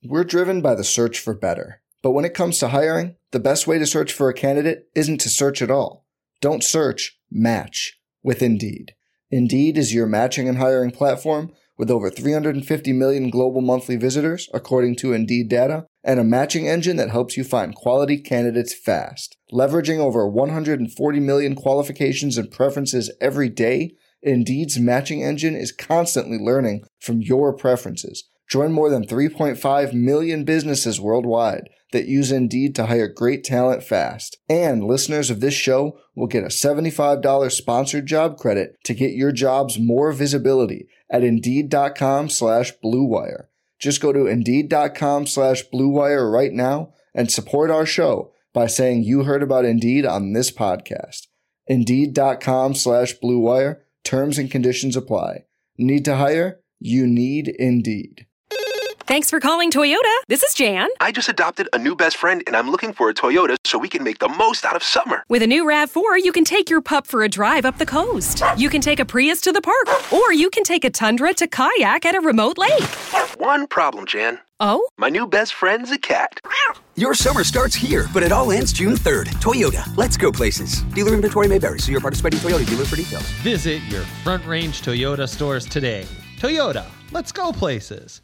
We're driven by the search for better. But when it comes to hiring, the best way to search for a candidate isn't to search at all. Don't search, match with Indeed. Indeed is your matching and hiring platform with over 350 million global monthly visitors, according to Indeed data, and a matching engine that helps you find quality candidates fast. Leveraging over 140 million qualifications and preferences every day, Indeed's matching engine is constantly learning from your preferences. Join more than 3.5 million businesses worldwide that use Indeed to hire great talent fast. And listeners of this show will get a $75 sponsored job credit to get your jobs more visibility at Indeed.com/Blue Wire. Just go to Indeed.com/Blue Wire right now and support our show by saying you heard about Indeed on this podcast. Indeed.com/Blue Wire. Terms and conditions apply. Need to hire? You need Indeed. Thanks for calling Toyota. This is Jan. I just adopted a new best friend, and I'm looking for a Toyota so we can make the most out of summer. With a new RAV4, you can take your pup for a drive up the coast. You can take a Prius to the park, or you can take a Tundra to kayak at a remote lake. One problem, Jan. Oh? My new best friend's a cat. Your summer starts here, but it all ends June 3rd. Toyota, let's go places. Dealer inventory may vary. See your participating Toyota dealer for details. Visit your Front Range Toyota stores today. Toyota, let's go places.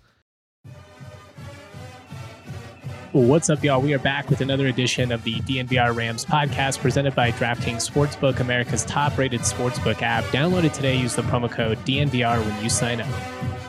What's up, y'all? We are back with another edition of the DNVR Rams podcast presented by DraftKings Sportsbook, America's top-rated sportsbook app. Download it today. Use the promo code DNVR when you sign up.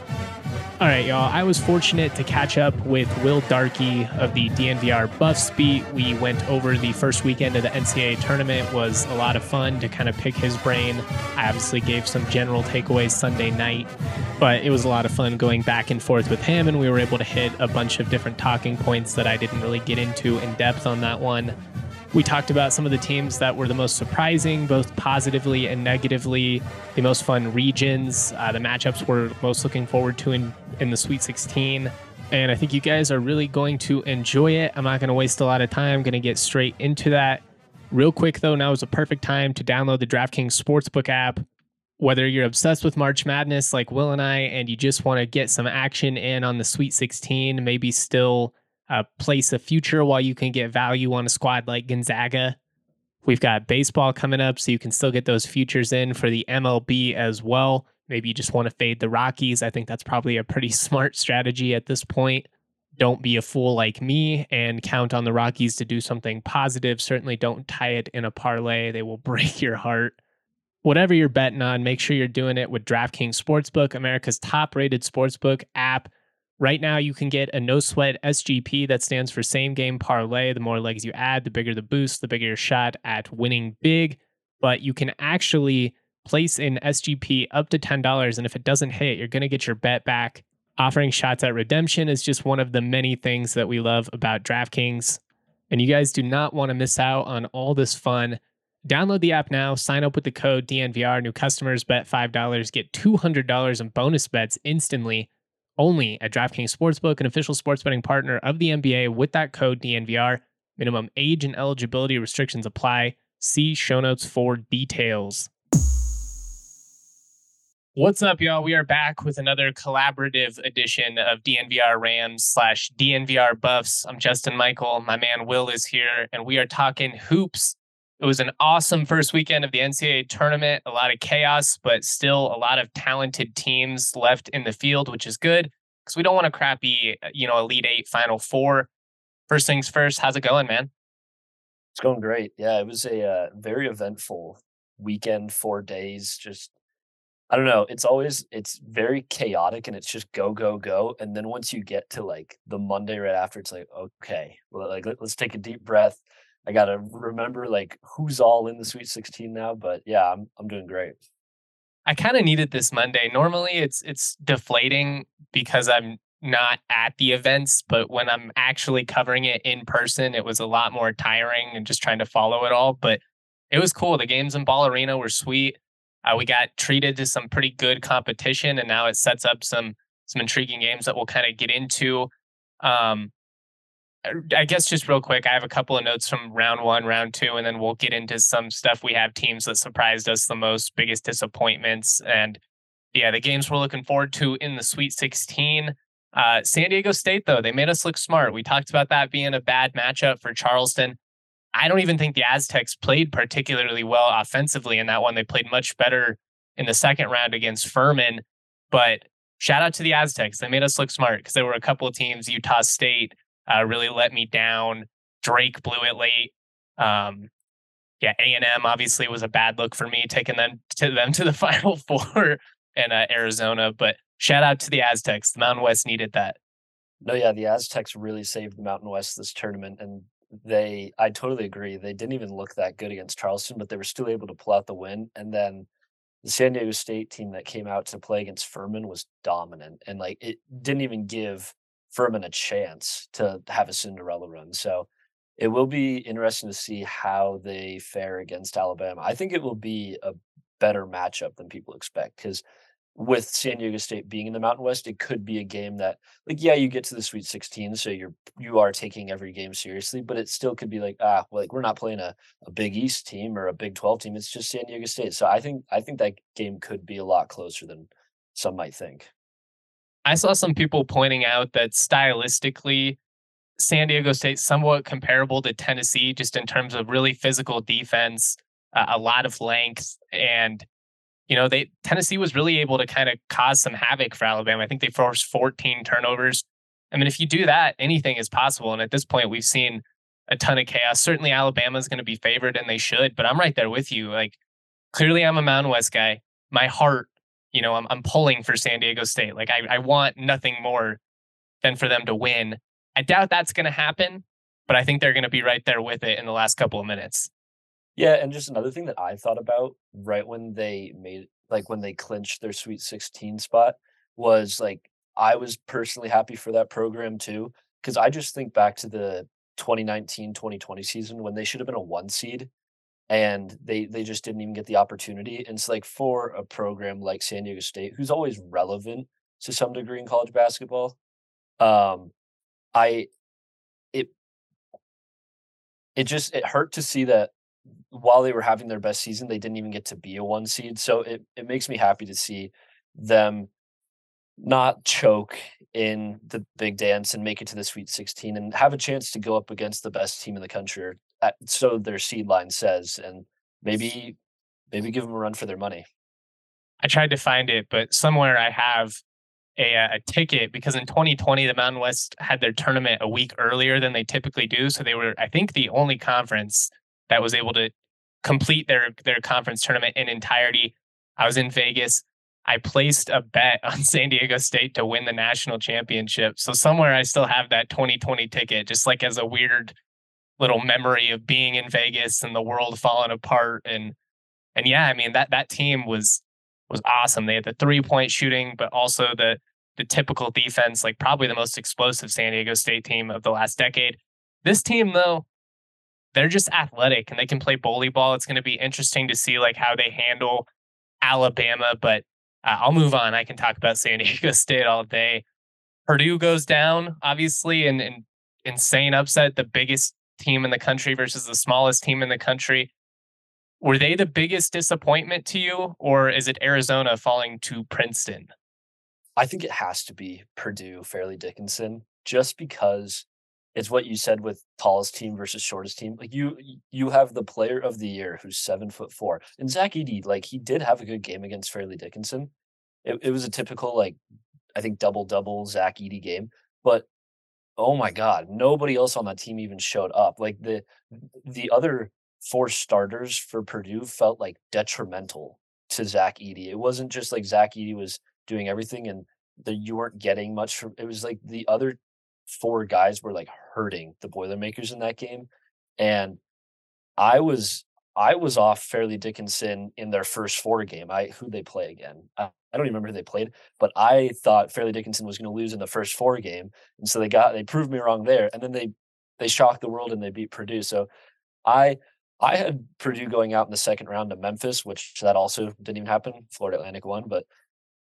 All right, y'all. I was fortunate to catch up with Will Darkey of the DNVR Buffs beat. We went over the first weekend of the NCAA tournament. It was a lot of fun to kind of pick his brain. I obviously gave some general takeaways Sunday night, but it was a lot of fun going back and forth with him, and we were able to hit a bunch of different talking points that I didn't really get into in depth on that one. We talked about some of the teams that were the most surprising, both positively and negatively, the most fun regions, the matchups we're most looking forward to in the Sweet 16. And I think you guys are really going to enjoy it. I'm not going to waste a lot of time. I'm going to get straight into that. Real quick, though, now is a perfect time to download the DraftKings Sportsbook app. Whether you're obsessed with March Madness like Will and I, and you just want to get some action in on the Sweet 16, maybe still place a future while you can get value on a squad like Gonzaga. We've got baseball coming up, so you can still get those futures in for the MLB as well. Maybe you just want to fade the Rockies. I think that's probably a pretty smart strategy at this point. Don't be a fool like me and count on the Rockies to do something positive. Certainly don't tie it in a parlay. They will break your heart. Whatever you're betting on, make sure you're doing it with DraftKings Sportsbook, America's top-rated sportsbook app. Right now, you can get a no-sweat SGP that stands for Same Game Parlay. The more legs you add, the bigger the boost, the bigger your shot at winning big. But you can actually place in SGP up to $10, and if it doesn't hit, you're going to get your bet back. Offering shots at redemption is just one of the many things that we love about DraftKings. And you guys do not want to miss out on all this fun. Download the app now, sign up with the code DNVR. New customers bet $5, get $200 in bonus bets instantly. Only at DraftKings Sportsbook, an official sports betting partner of the NBA with that code DNVR. Minimum age and eligibility restrictions apply. See show notes for details. What's up, y'all? We are back with another collaborative edition of DNVR Rams / DNVR Buffs. I'm Justin Michael. My man Will is here, and we are talking hoops. It was an awesome first weekend of the NCAA tournament. A lot of chaos, but still a lot of talented teams left in the field, which is good because we don't want a crappy, Elite Eight, Final Four. First things first, how's it going, man? It's going great. Yeah, it was a very eventful weekend, 4 days. Just, I don't know. It's very chaotic and it's just go, go, go. And then once you get to like the Monday right after, it's like, okay, well, like let's take a deep breath. I got to remember like who's all in the Sweet 16 now, but yeah, I'm doing great. I kind of needed this Monday. Normally it's deflating because I'm not at the events, but when I'm actually covering it in person, it was a lot more tiring and just trying to follow it all, but it was cool. The games in Ball Arena were sweet. We got treated to some pretty good competition, and now it sets up some intriguing games that we'll kind of get into. I guess just real quick, I have a couple of notes from round one, round two, and then we'll get into some stuff. We have teams that surprised us the most, biggest disappointments, and yeah, the games we're looking forward to in the Sweet 16. San Diego State, though, they made us look smart. We talked about that being a bad matchup for Charleston. I don't even think the Aztecs played particularly well offensively in that one. They played much better in the second round against Furman. But shout out to the Aztecs. They made us look smart because there were a couple of teams. Utah State really let me down. Drake blew it late. A&M obviously was a bad look for me, taking them to the Final Four in Arizona. But shout out to the Aztecs. The Mountain West needed that. No, yeah, the Aztecs really saved the Mountain West this tournament, and I totally agree. They didn't even look that good against Charleston, but they were still able to pull out the win. And then the San Diego State team that came out to play against Furman was dominant, and like it didn't even give Furman a chance to have a Cinderella run. So it will be interesting to see how they fare against Alabama. I think it will be a better matchup than people expect because with San Diego State being in the Mountain West, it could be a game that, like, yeah, you get to the Sweet 16, so you are taking every game seriously, but it still could be like, we're not playing a Big East team or a Big 12 team. It's just San Diego State. So I think that game could be a lot closer than some might think. I saw some people pointing out that stylistically, San Diego State somewhat comparable to Tennessee, just in terms of really physical defense, a lot of length, and Tennessee was really able to kind of cause some havoc for Alabama. I think they forced 14 turnovers. I mean, if you do that, anything is possible. And at this point, we've seen a ton of chaos. Certainly, Alabama is going to be favored, and they should. But I'm right there with you. Like, clearly, I'm a Mountain West guy. My heart, I'm pulling for San Diego State. Like, I want nothing more than for them to win. I doubt that's going to happen, but I think they're going to be right there with it in the last couple of minutes. Yeah, and just another thing that I thought about right when they when they clinched their Sweet 16 spot was like, I was personally happy for that program too, because I just think back to the 2019-2020 season when they should have been a 1 seed and they just didn't even get the opportunity. And it's like for a program like San Diego State, who's always relevant to some degree in college basketball, it hurt to see that while they were having their best season, they didn't even get to be a 1 seed. So it makes me happy to see them not choke in the big dance and make it to the Sweet 16 and have a chance to go up against the best team in the country. So their seed line says, and maybe give them a run for their money. I tried to find it, but somewhere I have a ticket because in 2020, the Mountain West had their tournament a week earlier than they typically do. So they were, I think, the only conference that was able to complete their conference tournament in entirety. I was in Vegas. I placed a bet on San Diego State to win the national championship. So somewhere I still have that 2020 ticket, just like as a weird little memory of being in Vegas and the world falling apart. And yeah, I mean, that team was awesome. They had the 3-point shooting, but also the typical defense, like probably the most explosive San Diego State team of the last decade. This team, though, they're just athletic and they can play bully ball. It's going to be interesting to see like how they handle Alabama, but I'll move on. I can talk about San Diego State all day. Purdue goes down, obviously, and insane upset, the biggest team in the country versus the smallest team in the country. Were they the biggest disappointment to you, or is it Arizona falling to Princeton? I think it has to be Purdue, Fairleigh Dickinson, just because it's what you said with tallest team versus shortest team. Like you have the player of the year who's 7'4", and Zach Edey, like he did have a good game against Fairleigh Dickinson. It was a typical, like, I think double Zach Edey game, but oh my God, nobody else on that team even showed up. Like the other 4 starters for Purdue felt like detrimental to Zach Edey. It wasn't just like Zach Edey was doing everything and that you weren't getting much from. It was like the other 4 guys were like hurting the Boilermakers in that game. And I was off Fairleigh Dickinson in their first 4 game. Who'd they play again? I don't even remember who they played, but I thought Fairleigh Dickinson was going to lose in the first 4 game. And so they proved me wrong there. And then they shocked the world and they beat Purdue. So I had Purdue going out in the second round to Memphis, which that also didn't even happen. Florida Atlantic won, but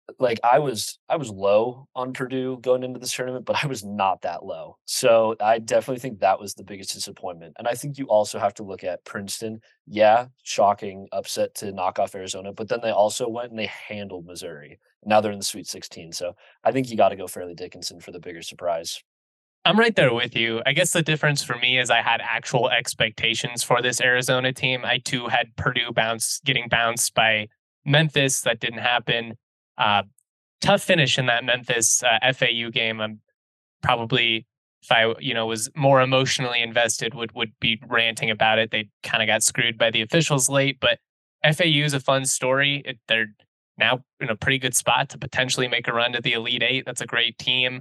like I was low on Purdue going into this tournament, but I was not that low. So I definitely think that was the biggest disappointment. And I think you also have to look at Princeton. Yeah, shocking upset to knock off Arizona, but then they also went and they handled Missouri. Now they're in the Sweet 16. So I think you got to go Fairleigh Dickinson for the bigger surprise. I'm right there with you. I guess the difference for me is I had actual expectations for this Arizona team. I too had Purdue getting bounced by Memphis. That didn't happen. Tough finish in that Memphis FAU game. I'm probably, if I was more emotionally invested, would be ranting about it. They kind of got screwed by the officials late, but FAU is a fun story. They're now in a pretty good spot to potentially make a run to the Elite Eight. That's a great team.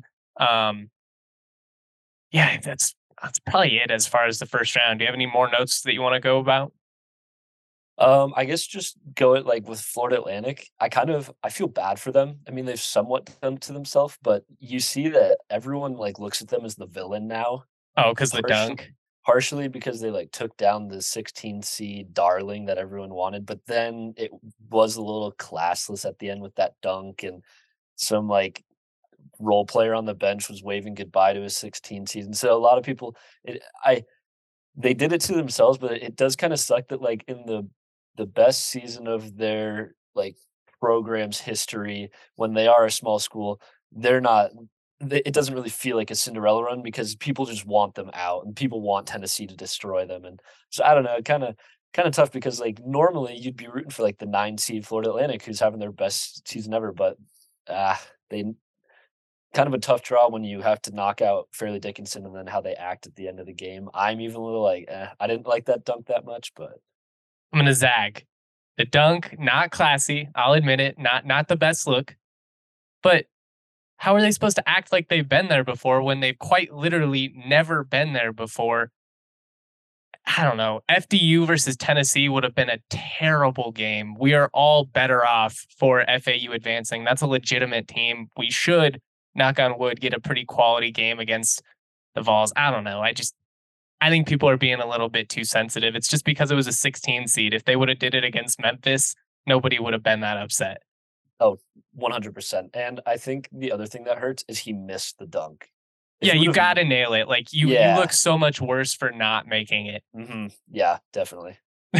Yeah, that's probably it as far as the first round. Do you have any more notes that you want to go about? I guess just go it like with Florida Atlantic. I feel bad for them. I mean, they've somewhat done to themselves, but you see that everyone like looks at them as the villain now. Oh, because the dunk. Partially because they like took down the 16 seed darling that everyone wanted, but then it was a little classless at the end with that dunk, and some like role player on the bench was waving goodbye to his 16 season. So a lot of people, they did it to themselves, but it does kind of suck that like in the best season of their like program's history, when they are a small school, they're not. It doesn't really feel like a Cinderella run because people just want them out and people want Tennessee to destroy them. And so I don't know, kind of tough because like normally you'd be rooting for like the 9 seed Florida Atlantic who's having their best season ever, but they kind of a tough draw when you have to knock out Fairleigh Dickinson and then how they act at the end of the game. I'm even a little like, I didn't like that dunk that much, but I'm gonna zag. The dunk, not classy. I'll admit it. Not the best look. But how are they supposed to act like they've been there before when they've quite literally never been there before? I don't know. FDU versus Tennessee would have been a terrible game. We are all better off for FAU advancing. That's a legitimate team. We should, knock on wood, get a pretty quality game against the Vols. I don't know. I think people are being a little bit too sensitive. It's just because it was a 16 seed. If they would have did it against Memphis, nobody would have been that upset. Oh, 100%. And I think the other thing that hurts is he missed the dunk. Yeah, you got to nail it. Like you look so much worse for not making it. Mm-hmm. Yeah, definitely.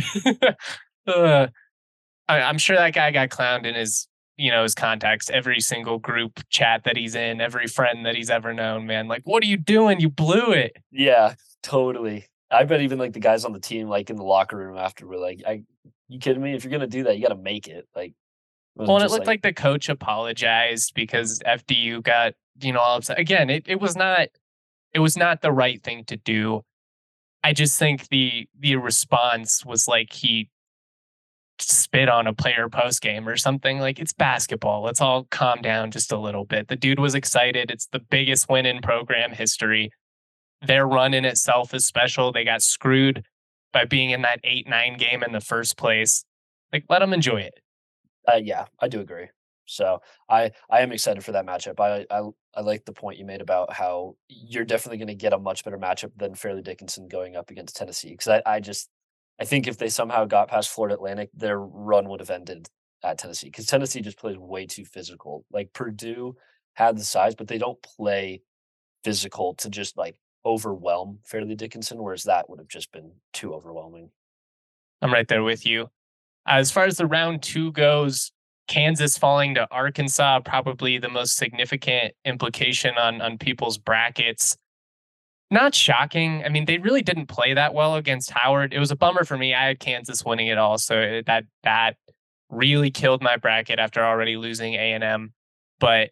I'm sure that guy got clowned in his contacts, every single group chat that he's in, every friend that he's ever known, man. Like, what are you doing? You blew it. Yeah, totally. I bet even like the guys on the team, like in the locker room after, were like, you kidding me? If you're going to do that, you got to make it. Like, well, and it looked like the coach apologized because FDU got, all upset. Again, it was not the right thing to do. I just think the response was like he spit on a player post game or something. Like, it's basketball. Let's all calm down just a little bit. The dude was excited. It's the biggest win in program history. Their run in itself is special. They got screwed by being in that 8-9 game in the first place. Like, let them enjoy it. Yeah, I do agree. So I am excited for that matchup. I like the point you made about how you're definitely going to get a much better matchup than Fairleigh Dickinson going up against Tennessee. Because I think if they somehow got past Florida Atlantic, their run would have ended at Tennessee. Because Tennessee just plays way too physical. Like Purdue had the size, but they don't play physical to just like overwhelm Fairleigh Dickinson, whereas that would have just been too overwhelming. I'm right there with you. As far as the round 2 goes, Kansas falling to Arkansas, probably the most significant implication on people's brackets. Not shocking. I mean, they really didn't play that well against Howard. It was a bummer for me. I had Kansas winning it all, so that really killed my bracket after already losing A&M. But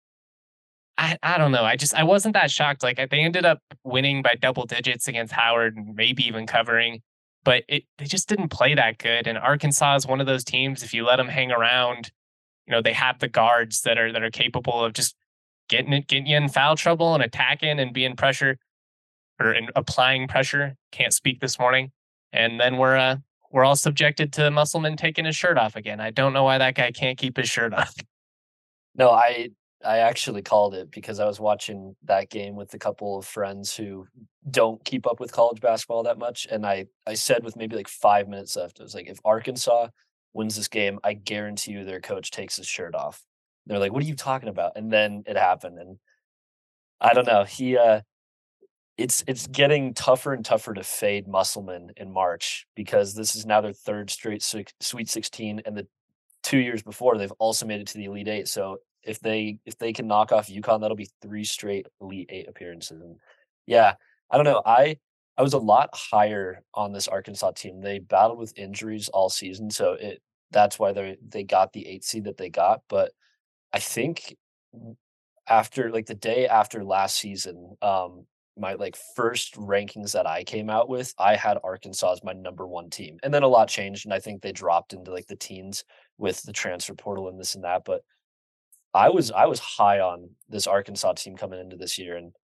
I don't know. I wasn't that shocked. Like, they ended up winning by double digits against Howard, and maybe even covering. But they just didn't play that good. And Arkansas is one of those teams, if you let them hang around, they have the guards that are capable of just getting you in foul trouble and attacking and being pressure or applying pressure. Can't speak this morning. And then we're all subjected to Musselman taking his shirt off again. I don't know why that guy can't keep his shirt off. No, I actually called it because I was watching that game with a couple of friends who don't keep up with college basketball that much. And I said with maybe like 5 minutes left, I was like, if Arkansas wins this game, I guarantee you their coach takes his shirt off. They're like, what are you talking about? And then it happened. And I don't know. It's getting tougher and tougher to fade Musselman in March because this is now their third straight Sweet 16, and the 2 years before they've also made it to the Elite Eight. So if they can knock off UConn, that'll be 3 straight Elite Eight appearances. And yeah, I don't know. I was a lot higher on this Arkansas team. They battled with injuries all season, so that's why they got the 8 seed that they got. But I think after like the day after last season, my like first rankings that I came out with, I had Arkansas as my number 1 team. And then a lot changed, and I think they dropped into like the teens with the transfer portal and this and that. But I was high on this Arkansas team coming into this year, and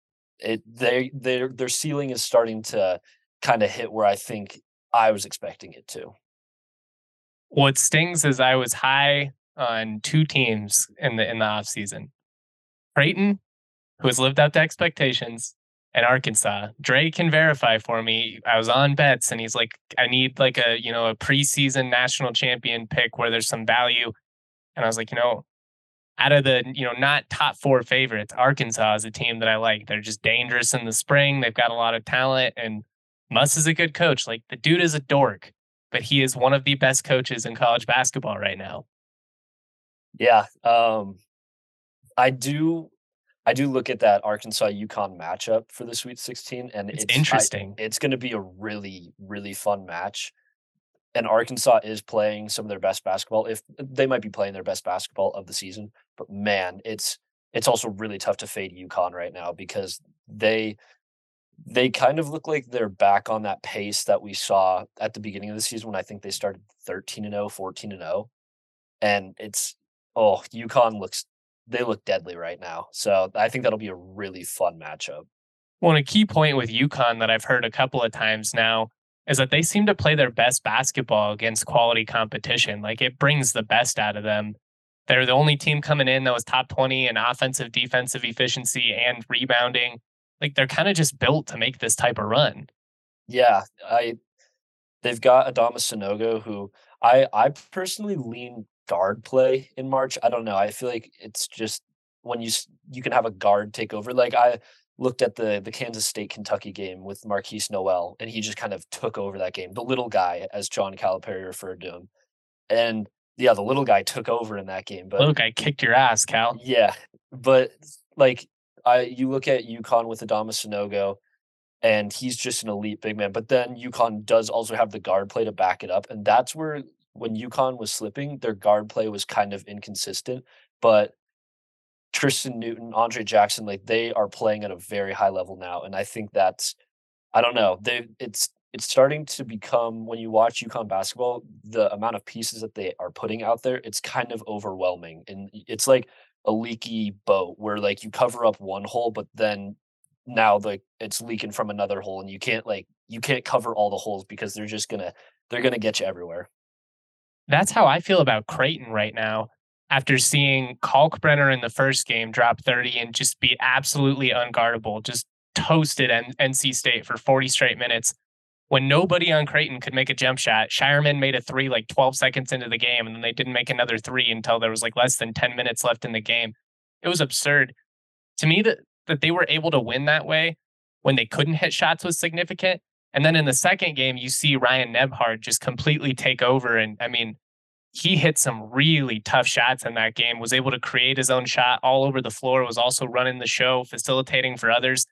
their ceiling is starting to kind of hit where I think I was expecting it to. What stings is I was high on 2 teams in the offseason. Creighton, who has lived up to expectations, and Arkansas. Dre can verify for me. I was on bets, and he's like, I need like a preseason national champion pick where there's some value. And I was like, out of the, not top 4 favorites, Arkansas is a team that I like. They're just dangerous in the spring. They've got a lot of talent, and Muss is a good coach. Like, the dude is a dork, but he is one of the best coaches in college basketball right now. Yeah. I do look at that Arkansas UConn matchup for the Sweet 16, and it's interesting. It's going to be a really, really fun match. And Arkansas is playing some of their best basketball. If they might be playing their best basketball of the season, but man, it's also really tough to fade UConn right now because they kind of look like they're back on that pace that we saw at the beginning of the season when I think they started 13-0, 14-0. And UConn look deadly right now. So I think that'll be a really fun matchup. Well, and a key point with UConn that I've heard a couple of times now is that they seem to play their best basketball against quality competition. Like, it brings the best out of them. They're the only team coming in that was top 20 in offensive, defensive efficiency and rebounding. Like, they're kind of just built to make this type of run. Yeah, they've got Adama Sanogo, who I personally lean guard play in March. I don't know. I feel like it's just when you can have a guard take over. Like, I looked at the Kansas State Kentucky game with Marquise Noel, and he just kind of took over that game. The little guy, as John Calipari referred to him. And yeah, the little guy took over in that game. But little guy kicked your ass, Cal. Yeah. But like you look at UConn with Adama Sanogo, and he's just an elite big man. But then UConn does also have the guard play to back it up. And that's where when UConn was slipping, their guard play was kind of inconsistent. But Tristan Newton, Andre Jackson, like, they are playing at a very high level now. And I think I don't know, it's starting to become, when you watch UConn basketball, the amount of pieces that they are putting out there, it's kind of overwhelming. And it's like a leaky boat where like you cover up one hole, but then now like it's leaking from another hole, and you can't cover all the holes because they're gonna get you everywhere. That's how I feel about Creighton right now. After seeing Kalkbrenner in the first game drop 30 and just be absolutely unguardable, just toasted NC State for 40 straight minutes. When nobody on Creighton could make a jump shot, Shireman made a 3 like 12 seconds into the game, and then they didn't make another 3 until there was like less than 10 minutes left in the game. It was absurd. To me, that they were able to win that way when they couldn't hit shots was significant. And then in the second game, you see Ryan Nebhard just completely take over. And I mean, he hit some really tough shots in that game, was able to create his own shot all over the floor, was also running the show, facilitating for others.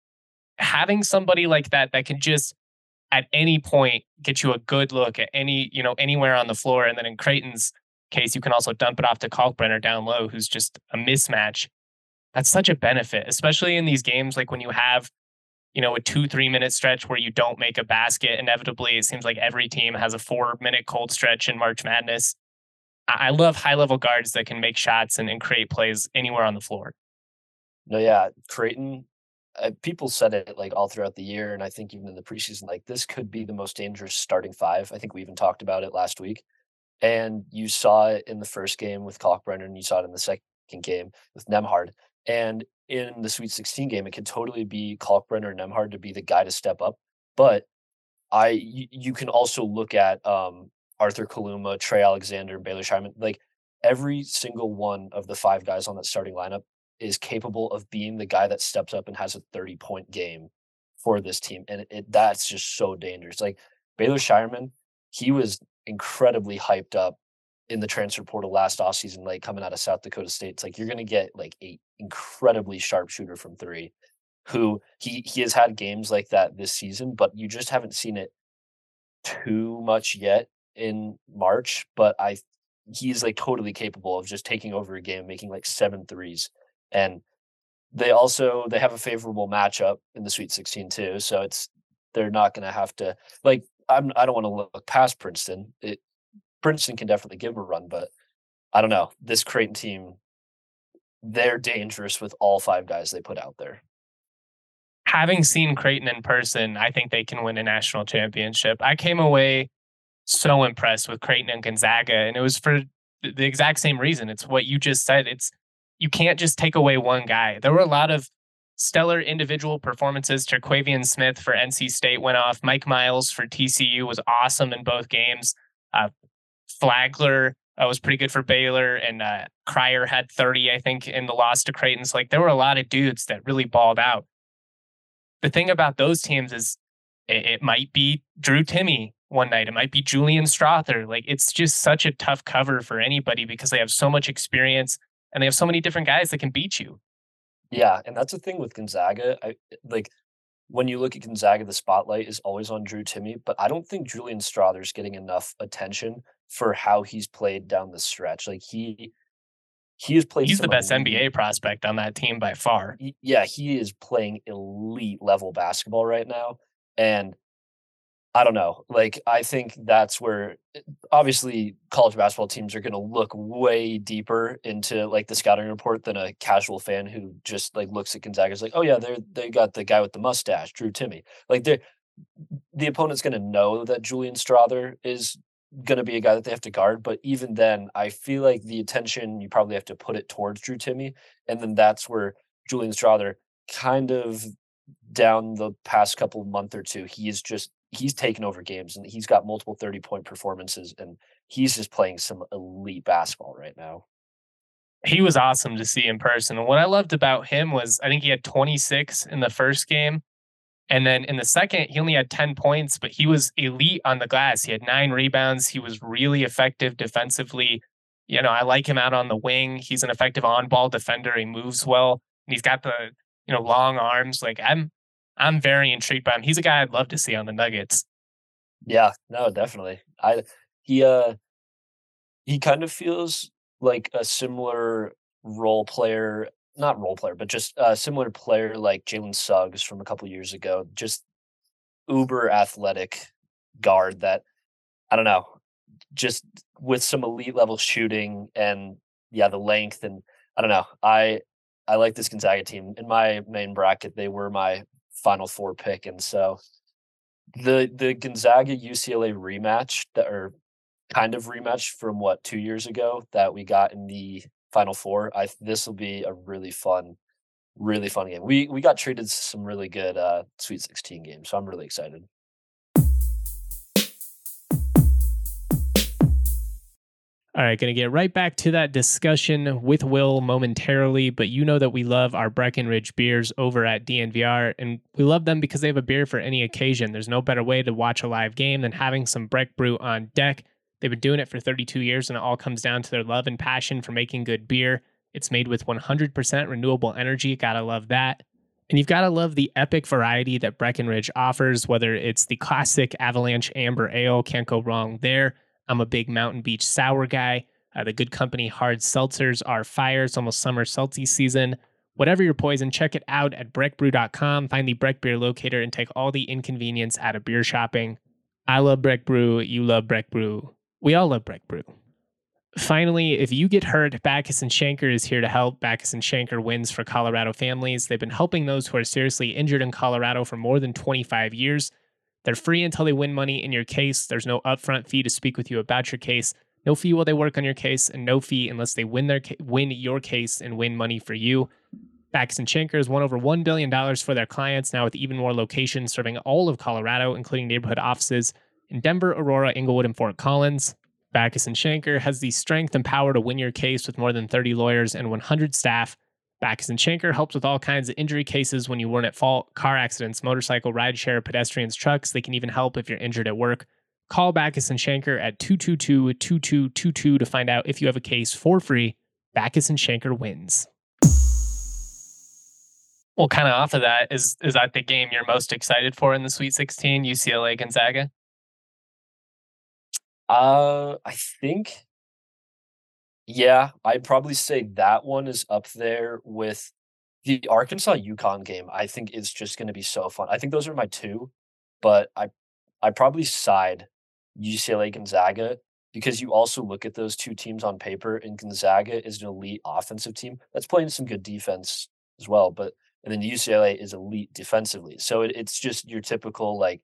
Having somebody like that can just at any point get you a good look at anywhere on the floor. And then in Creighton's case, you can also dump it off to Kalkbrenner down low, who's just a mismatch. That's such a benefit, especially in these games, like when you have, a 2-3 minute stretch where you don't make a basket. Inevitably, it seems like every team has a 4-minute cold stretch in March Madness. I love high-level guards that can make shots and create plays anywhere on the floor. No, yeah, Creighton, people said it like all throughout the year, and I think even in the preseason, like, this could be the most dangerous starting 5. I think we even talked about it last week. And you saw it in the first game with Kalkbrenner, and you saw it in the second game with Nembhard. And in the Sweet 16 game, it could totally be Kalkbrenner and Nembhard to be the guy to step up. But you can also look at Arthur Kaluma, Trey Alexander, Baylor Shireman. Like, every single one of the 5 guys on that starting lineup is capable of being the guy that steps up and has a 30-point game for this team. And that's just so dangerous. Like Baylor Shireman, he was incredibly hyped up in the transfer portal last offseason, like coming out of South Dakota State. It's like you're going to get like a incredibly sharp shooter from 3 who he has had games like that this season, but you just haven't seen it too much yet in March. But he's like totally capable of just taking over a game, making like 7 threes. And they have a favorable matchup in the Sweet 16 too. So they're not going to have to like, I don't want to look past Princeton. Princeton can definitely give them a run, but I don't know. This Creighton team, they're dangerous with all 5 guys they put out there. Having seen Creighton in person, I think they can win a national championship. I came away so impressed with Creighton and Gonzaga, and it was for the exact same reason. It's what you just said. You can't just take away one guy. There were a lot of stellar individual performances. Terquavian Smith for NC State went off. Mike Miles for TCU was awesome in both games. Flagler was pretty good for Baylor, and Cryer had 30, I think, in the loss to Creighton. So, like, there were a lot of dudes that really balled out. The thing about those teams is it might be Drew Timme one night. It might be Julian Strother. Like, it's just such a tough cover for anybody because they have so much experience and they have so many different guys that can beat you. Yeah, and that's the thing with Gonzaga. When you look at Gonzaga, the spotlight is always on Drew Timme, but I don't think Julian Strother's getting enough attention for how he's played down the stretch. Like he has played. He's the best NBA prospect on that team by far. He is playing elite level basketball right now, and I don't know. Like, I think that's where obviously college basketball teams are going to look way deeper into like the scouting report than a casual fan who just like looks at Gonzaga is like, oh yeah, they got the guy with the mustache, Drew Timme. Like the opponent's going to know that Julian Strother is going to be a guy that they have to guard. But even then, I feel like the attention, you probably have to put it towards Drew Timme. And then that's where Julian Strother kind of down the past couple month or two, he's taken over games and he's got multiple 30-point performances and he's just playing some elite basketball right now. He was awesome to see in person. And what I loved about him was I think he had 26 in the first game. And then in the second, he only had 10 points, but he was elite on the glass. He had 9 rebounds. He was really effective defensively. You know, I like him out on the wing. He's an effective on-ball defender. He moves well. And he's got the, long arms. Like, I'm very intrigued by him. He's a guy I'd love to see on the Nuggets. Yeah, no, definitely. He kind of feels like a similar but just a similar player like Jalen Suggs from a couple years ago. Just uber athletic guard that, I don't know, just with some elite level shooting and the length. And I don't know, I like this Gonzaga team. In my main bracket, they were my Final Four pick. And so the Gonzaga UCLA rematch kind of rematch from 2 years ago that we got in the Final Four. This will be a really fun game. We got treated to some really good Sweet 16 games, so I'm really excited. All right, going to get right back to that discussion with Will momentarily, but you know that we love our Breckenridge beers over at DNVR, and we love them because they have a beer for any occasion. There's no better way to watch a live game than having some Breck Brew on deck. They've been doing it for 32 years, and it all comes down to their love and passion for making good beer. It's made with 100% renewable energy. Gotta love that. And you've got to love the epic variety that Breckenridge offers, whether it's the classic Avalanche Amber Ale, can't go wrong there. I'm a big Mountain Beach Sour guy. The Good Company Hard Seltzers are fire. It's almost summer seltzy season. Whatever your poison, check it out at breckbrew.com. Find the Breck Beer locator and take all the inconvenience out of beer shopping. I love Breck Brew. You love Breck Brew. We all love Breck Brew. Finally, if you get hurt, Backus & Shanker is here to help. Backus & Shanker wins for Colorado families. They've been helping those who are seriously injured in Colorado for more than 25 years. They're free until they win money in your case. There's no upfront fee to speak with you about your case. No fee while they work on your case, and no fee unless they win your case and win money for you. Backus & Shanker has won over $1 billion for their clients, now with even more locations serving all of Colorado, including neighborhood offices in Denver, Aurora, Inglewood, and Fort Collins. Backus and Shanker has the strength and power to win your case with more than 30 lawyers and 100 staff. Backus and Shanker helps with all kinds of injury cases when you weren't at fault, car accidents, motorcycle, rideshare, pedestrians, trucks. They can even help if you're injured at work. Call Backus and Shanker at 222-2222 to find out if you have a case for free. Backus and Shanker wins. Well, kind of off of that, is that the game you're most excited for in the Sweet 16, UCLA Gonzaga? I think, yeah, I'd probably say that one is up there with the Arkansas UConn game. I think is just going to be so fun. I think those are my two, but I probably side UCLA Gonzaga because you also look at those two teams on paper, and Gonzaga is an elite offensive team that's playing some good defense as well, and then UCLA is elite defensively. So it's just your typical like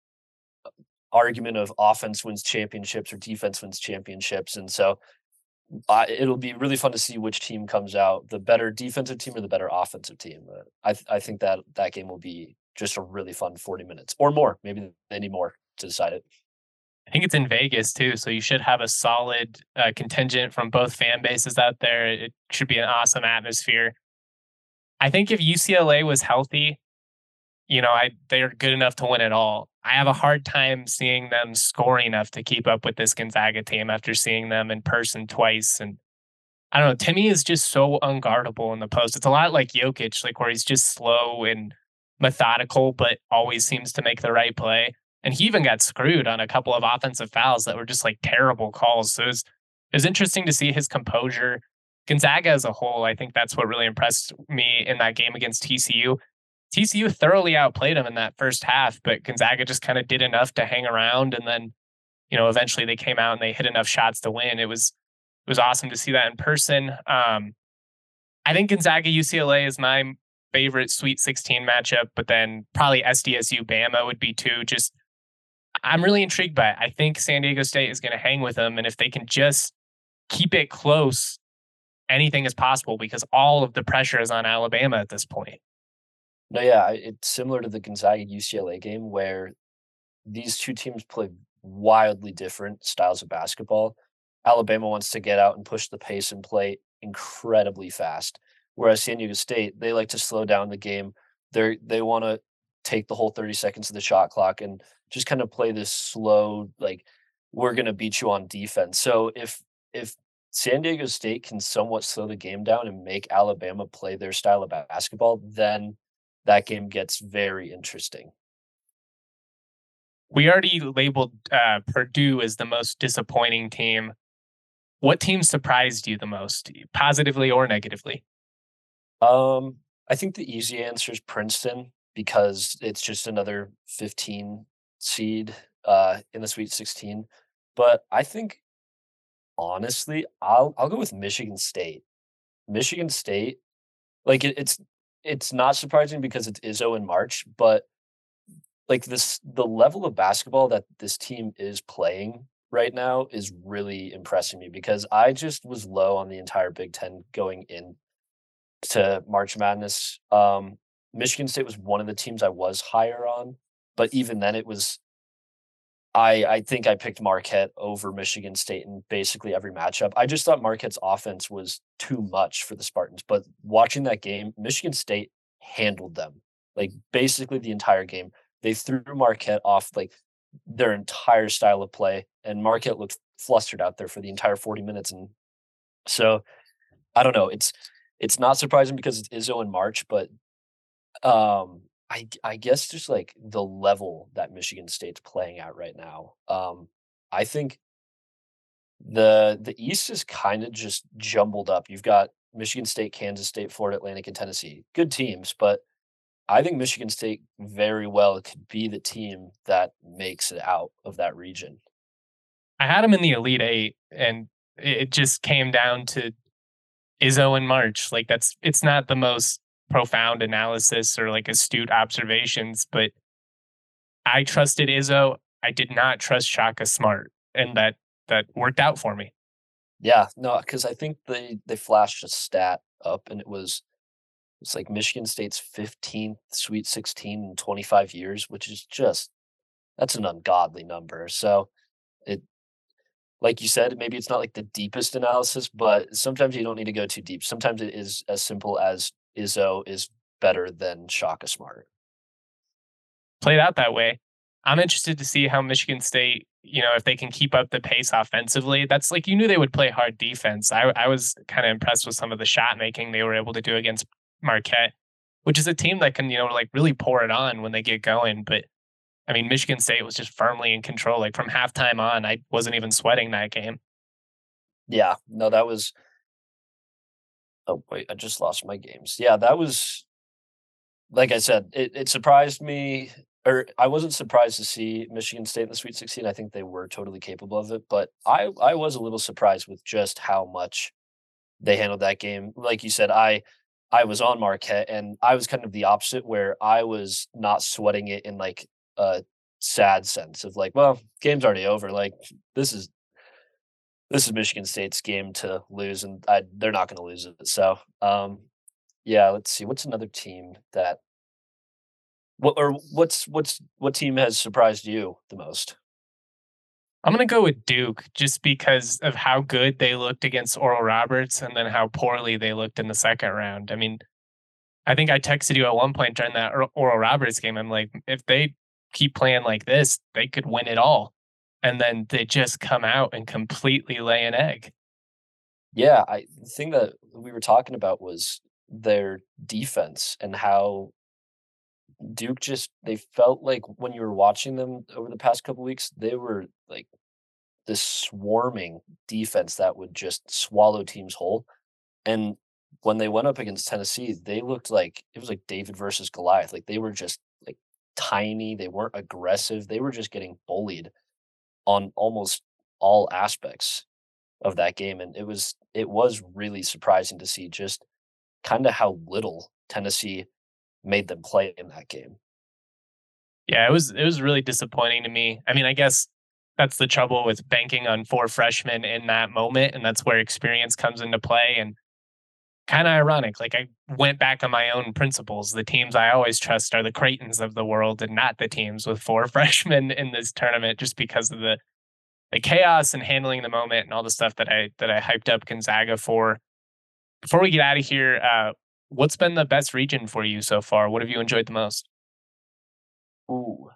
argument of offense wins championships or defense wins championships. And so it'll be really fun to see which team comes out, the better defensive team or the better offensive team. I think that game will be just a really fun 40 minutes or more. Maybe they need more to decide it. I think it's in Vegas too, so you should have a solid contingent from both fan bases out there. It should be an awesome atmosphere. I think if UCLA was healthy, they're good enough to win it all. I have a hard time seeing them scoring enough to keep up with this Gonzaga team after seeing them in person twice. And I don't know, Timmy is just so unguardable in the post. It's a lot like Jokic, like where he's just slow and methodical, but always seems to make the right play. And he even got screwed on a couple of offensive fouls that were just like terrible calls. So it was interesting to see his composure. Gonzaga as a whole, I think that's what really impressed me in that game against TCU. TCU thoroughly outplayed them in that first half, but Gonzaga just kind of did enough to hang around. And then, eventually they came out and they hit enough shots to win. It was awesome to see that in person. I think Gonzaga UCLA is my favorite Sweet 16 matchup, but then probably SDSU Bama would be too. Just, I'm really intrigued by it. I think San Diego State is going to hang with them. And if they can just keep it close, anything is possible because all of the pressure is on Alabama at this point. No, yeah, it's similar to the Gonzaga UCLA game where these two teams play wildly different styles of basketball. Alabama wants to get out and push the pace and play incredibly fast, whereas San Diego State, they like to slow down the game. They want to take the whole 30 seconds of the shot clock and just kind of play this slow, like, we're going to beat you on defense. So if San Diego State can somewhat slow the game down and make Alabama play their style of basketball, then that game gets very interesting. We already labeled Purdue as the most disappointing team. What team surprised you the most, positively or negatively? I think the easy answer is Princeton because it's just another 15 seed in the Sweet 16. But I think, honestly, I'll go with Michigan State. Michigan State, like it's not surprising because it's Izzo in March, but like the level of basketball that this team is playing right now is really impressing me because I just was low on the entire Big Ten going into March Madness. Michigan State was one of the teams I was higher on, but even then it was, I think I picked Marquette over Michigan State in basically every matchup. I just thought Marquette's offense was too much for the Spartans, but watching that game, Michigan State handled them, like basically the entire game. They threw Marquette off like their entire style of play, and Marquette looked flustered out there for the entire 40 minutes. And so I don't know. It's not surprising because it's Izzo in March, but I guess just like the level that Michigan State's playing at right now. I think the East is kind of just jumbled up. You've got Michigan State, Kansas State, Florida Atlantic, and Tennessee. Good teams, but I think Michigan State very well could be the team that makes it out of that region. I had them in the Elite Eight, and it just came down to Izzo in March. Like it's not the most profound analysis or like astute observations, but I trusted Izzo. I did not trust Shaka Smart, and that worked out for me. Yeah, no, because I think they flashed a stat up, and it's like Michigan State's 15th Sweet 16 in 25 years, which is just, that's an ungodly number. So like you said, maybe it's not like the deepest analysis, but sometimes you don't need to go too deep. Sometimes it is as simple as Izzo is better than Shaka Smart. Played out that way. I'm interested to see how Michigan State, if they can keep up the pace offensively. That's like, you knew they would play hard defense. I was kind of impressed with some of the shot making they were able to do against Marquette, which is a team that can, like really pour it on when they get going. But I mean, Michigan State was just firmly in control. Like from halftime on, I wasn't even sweating that game. Yeah, no, that was. Oh, wait, I just lost my games. Yeah, that was, like I said, it surprised me, or I wasn't surprised to see Michigan State in the Sweet 16. I think they were totally capable of it, but I was a little surprised with just how much they handled that game. Like you said, I was on Marquette, and I was kind of the opposite, where I was not sweating it in like a sad sense of like, well, game's already over. Like this is Michigan State's game to lose, and they're not going to lose it. So, yeah, let's see. What's another team that what team has surprised you the most? I'm going to go with Duke just because of how good they looked against Oral Roberts and then how poorly they looked in the second round. I mean, I think I texted you at one point during that Oral Roberts game. I'm like, if they keep playing like this, they could win it all. And then they just come out and completely lay an egg. Yeah, the thing that we were talking about was their defense and how Duke they felt like when you were watching them over the past couple weeks, they were like this swarming defense that would just swallow teams whole. And when they went up against Tennessee, they looked like it was like David versus Goliath. Like they were just like tiny, they weren't aggressive, they were just getting bullied on almost all aspects of that game. And it was really surprising to see just kind of how little Tennessee made them play in that game. Yeah, it was really disappointing to me. I mean, I guess that's the trouble with banking on 4 freshmen in that moment, and that's where experience comes into play. And kind of ironic, like I went back on my own principles. The teams I always trust are the Creightons of the world, and not the teams with 4 freshmen in this tournament, just because of the chaos and handling the moment and all the stuff that I hyped up Gonzaga for. Before we get out of here, what's been the best region for you so far? What have you enjoyed the most? Ooh,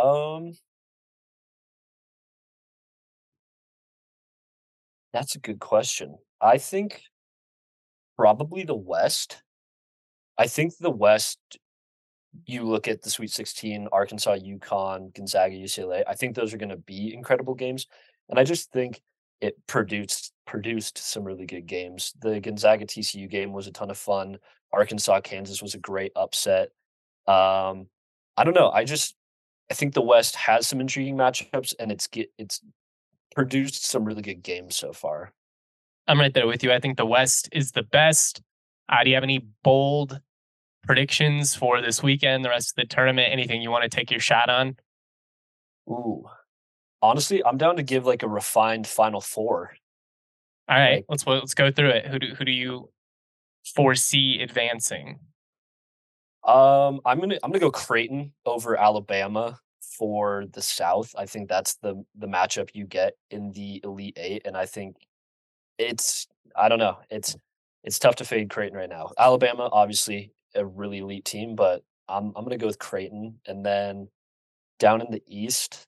that's a good question. I think probably the West. I think the West, you look at the Sweet 16, Arkansas, UConn, Gonzaga, UCLA. I think those are going to be incredible games, and I just think it produced some really good games. The Gonzaga TCU game was a ton of fun. Arkansas Kansas was a great upset. I don't know. I think the West has some intriguing matchups, and it's produced some really good games so far. I'm right there with you. I think the West is the best. Do you have any bold predictions for this weekend, the rest of the tournament? Anything you want to take your shot on? Ooh, honestly, I'm down to give like a refined Final Four. All right, let's go through it. Who do you foresee advancing? I'm gonna go Creighton over Alabama for the South. I think that's the matchup you get in the Elite Eight, and I think I don't know, it's tough to fade Creighton right now. Alabama, obviously a really elite team, but I'm gonna go with Creighton, and then down in the East,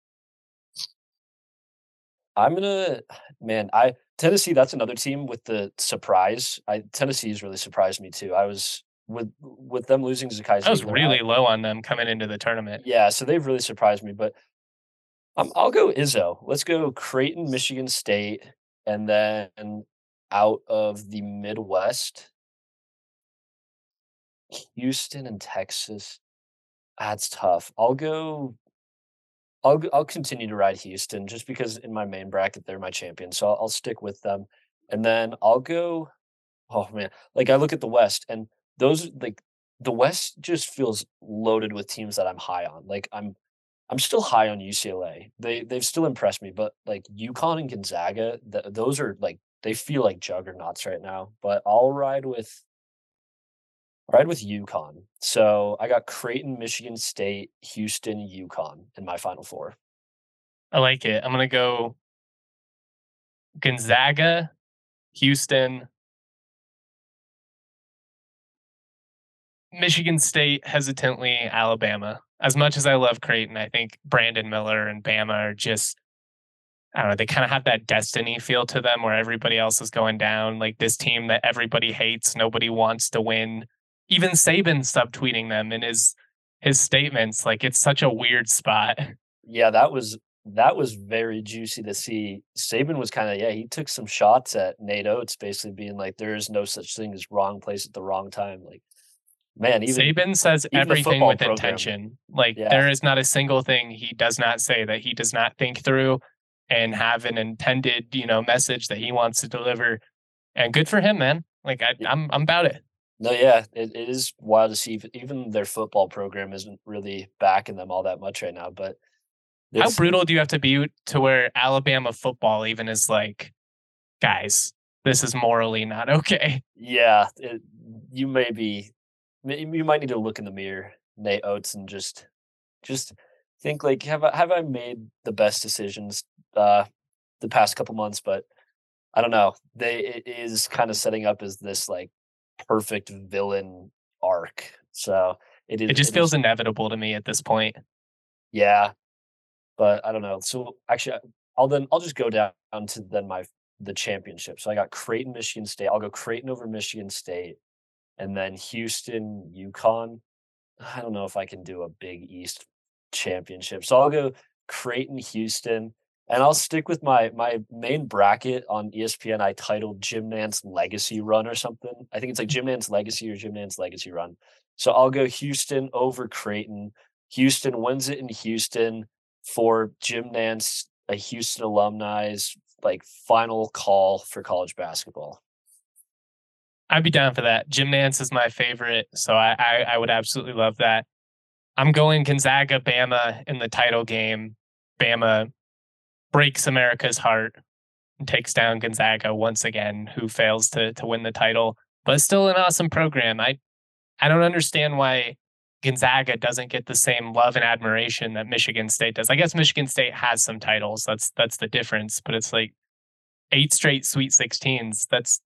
Tennessee. That's another team with the surprise. Tennessee's really surprised me too. I was with them losing Zakai I was Zeigler, really low on them coming into the tournament. yeah, so they've really surprised me. But I'll go Izzo. Let's go Creighton, Michigan State, and then out of the Midwest, Houston and Texas. That's tough. I'll continue to ride Houston just because in my main bracket they're my champion, so I'll stick with them. And then I'll go. Oh man, like I look at the West, and those like the West just feels loaded with teams that I'm high on. Like I'm still high on UCLA. They've still impressed me, but like UConn and Gonzaga, those are like they feel like juggernauts right now. But I'll ride with UConn. So I got Creighton, Michigan State, Houston, UConn in my Final Four. I like it. I'm gonna go Gonzaga, Houston, Michigan State, hesitantly Alabama. As much as I love Creighton, I think Brandon Miller and Bama are just, I don't know, they kind of have that destiny feel to them where everybody else is going down. Like this team that everybody hates, nobody wants to win. Even Saban subtweeting them in his statements. Like it's such a weird spot. Yeah, that was very juicy to see. Saban was kind of, he took some shots at Nate Oates, basically being like, there is no such thing as wrong place at the wrong time. Like, man, Saban says everything with intention. Like there is not a single thing he does not say that he does not think through and have an intended, message that he wants to deliver. And good for him, man. Like I'm about it. No, yeah, it is wild to see. Even their football program isn't really backing them all that much right now. But how brutal do you have to be to where Alabama football even is like, guys, this is morally not okay? Yeah, you might need to look in the mirror, Nate Oates, and just think like, have I made the best decisions the past couple months? But I don't know. It is kind of setting up as this like perfect villain arc. So it just feels inevitable to me at this point. Yeah, but I don't know. So actually, I'll just go down to the championship. So I got Creighton, Michigan State. I'll go Creighton over Michigan State, and then Houston, UConn. I don't know if I can do a Big East championship. So I'll go Creighton, Houston, and I'll stick with my main bracket on ESPN. I titled Jim Nantz Legacy Run or something. I think it's like Jim Nantz Legacy or Jim Nantz Legacy Run. So I'll go Houston over Creighton. Houston wins it in Houston for Jim Nantz, a Houston alumni's like final call for college basketball. I'd be down for that. Jim Nantz is my favorite, so I would absolutely love that. I'm going Gonzaga, Bama in the title game. Bama breaks America's heart and takes down Gonzaga once again, who fails to win the title, but still an awesome program. I don't understand why Gonzaga doesn't get the same love and admiration that Michigan State does. I guess Michigan State has some titles. That's the difference, but it's like 8 straight Sweet 16s. That's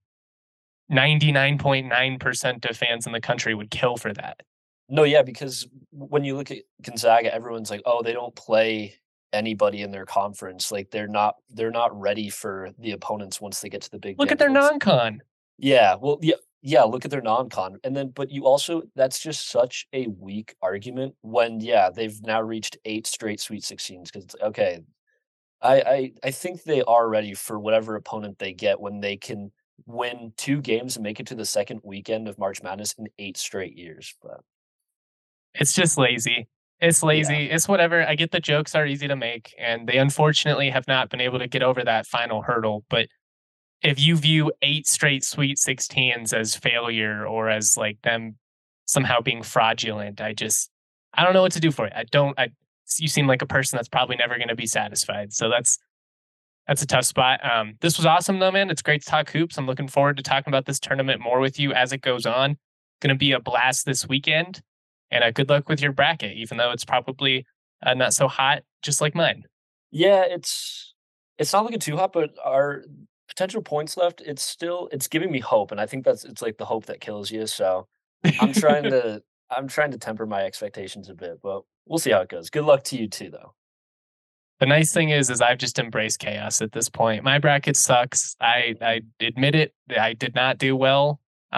99.9% of fans in the country would kill for that. No, yeah, because when you look at Gonzaga, everyone's like, oh, they don't play anybody in their conference. Like they're not ready for the opponents once they get to the big. Look at their non-con. Yeah, well, yeah. Look at their non-con, and then but you also that's just such a weak argument when they've now reached 8 straight Sweet 16s because it's okay. I think they are ready for whatever opponent they get when they can win 2 games and make it to the second weekend of March Madness in 8 straight years. But it's just lazy. It's lazy. Yeah. It's whatever. I get the jokes are easy to make, and they unfortunately have not been able to get over that final hurdle. But if you view 8 straight Sweet 16s as failure or as like them somehow being fraudulent, I don't know what to do for it. You seem like a person that's probably never going to be satisfied. So that's a tough spot. This was awesome though, man. It's great to talk hoops. I'm looking forward to talking about this tournament more with you as it goes on. Going to be a blast this weekend. And good luck with your bracket, even though it's probably not so hot, just like mine. Yeah, it's not looking too hot, but our potential points left, it's giving me hope, and I think it's like the hope that kills you. So I'm trying to temper my expectations a bit, but we'll see how it goes. Good luck to you too, though. The nice thing is I've just embraced chaos at this point. My bracket sucks. I admit it. I did not do well.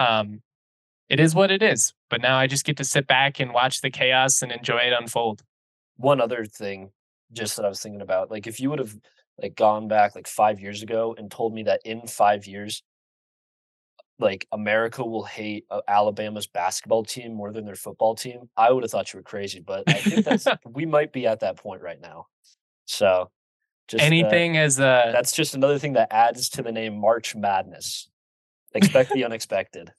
It is what it is. But now I just get to sit back and watch the chaos and enjoy it unfold. One other thing, just that I was thinking about, like if you would have like gone back like 5 years ago and told me that in 5 years, like America will hate Alabama's basketball team more than their football team, I would have thought you were crazy. But I think we might be at that point right now. So just anything that's just another thing that adds to the name March Madness. Expect the unexpected.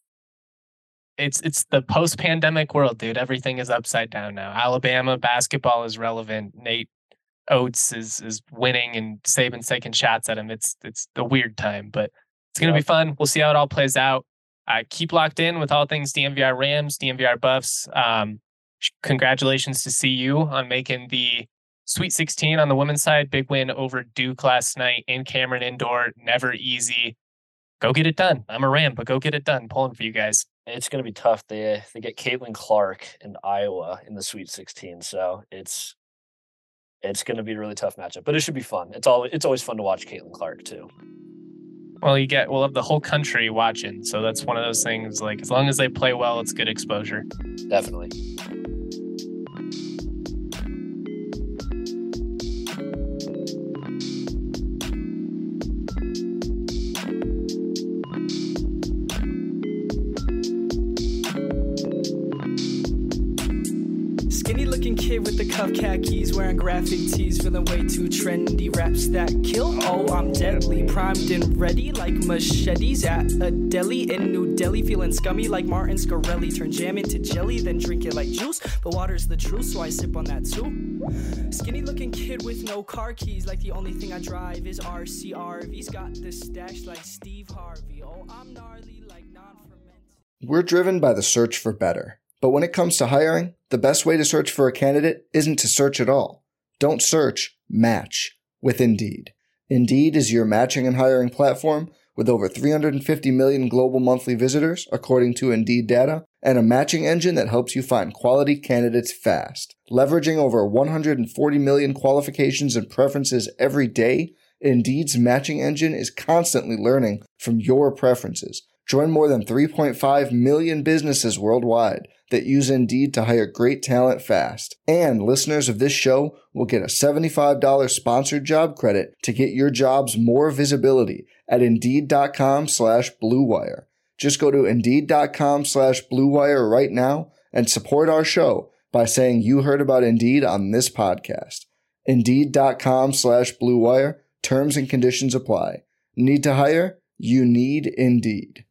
It's the post-pandemic world, dude. Everything is upside down now. Alabama basketball is relevant. Nate Oates is winning and Saban's taking shots at him. It's the weird time, but it's going to be fun. We'll see how it all plays out. Keep locked in with all things DNVR Rams, DNVR Buffs. Congratulations to CU on making the Sweet 16 on the women's side, big win over Duke last night in Cameron Indoor. Never easy. Go get it done. I'm a Ram, but go get it done. Pulling for you guys. It's going to be tough. They get Caitlin Clark in Iowa in the Sweet 16, so it's going to be a really tough matchup. But it should be fun. It's always fun to watch Caitlin Clark too. Well, we'll have the whole country watching, so that's one of those things. Like, as long as they play well, it's good exposure. Definitely. Skinny looking kid with the cuff khakis, wearing graphic tees, feeling way too trendy. Raps that kill, oh I'm deadly, primed and ready like machetes at a deli in New Delhi. Feeling scummy like Martin Scarelli, turn jam into jelly, then drink it like juice. But water's the truth, so I sip on that too. Skinny looking kid with no car keys, like the only thing I drive is RCRV's. Got the stash like Steve Harvey, oh I'm gnarly like non-fermented. We're driven by the search for better. But when it comes to hiring, the best way to search for a candidate isn't to search at all. Don't search, match with Indeed. Indeed is your matching and hiring platform with over 350 million global monthly visitors, according to Indeed data, and a matching engine that helps you find quality candidates fast. Leveraging over 140 million qualifications and preferences every day, Indeed's matching engine is constantly learning from your preferences. Join more than 3.5 million businesses worldwide that use Indeed to hire great talent fast. And listeners of this show will get a $75 sponsored job credit to get your jobs more visibility at Indeed.com/Blue Wire. Just go to Indeed.com/Blue Wire right now and support our show by saying you heard about Indeed on this podcast. Indeed.com/Blue Wire. Terms and conditions apply. Need to hire? You need Indeed.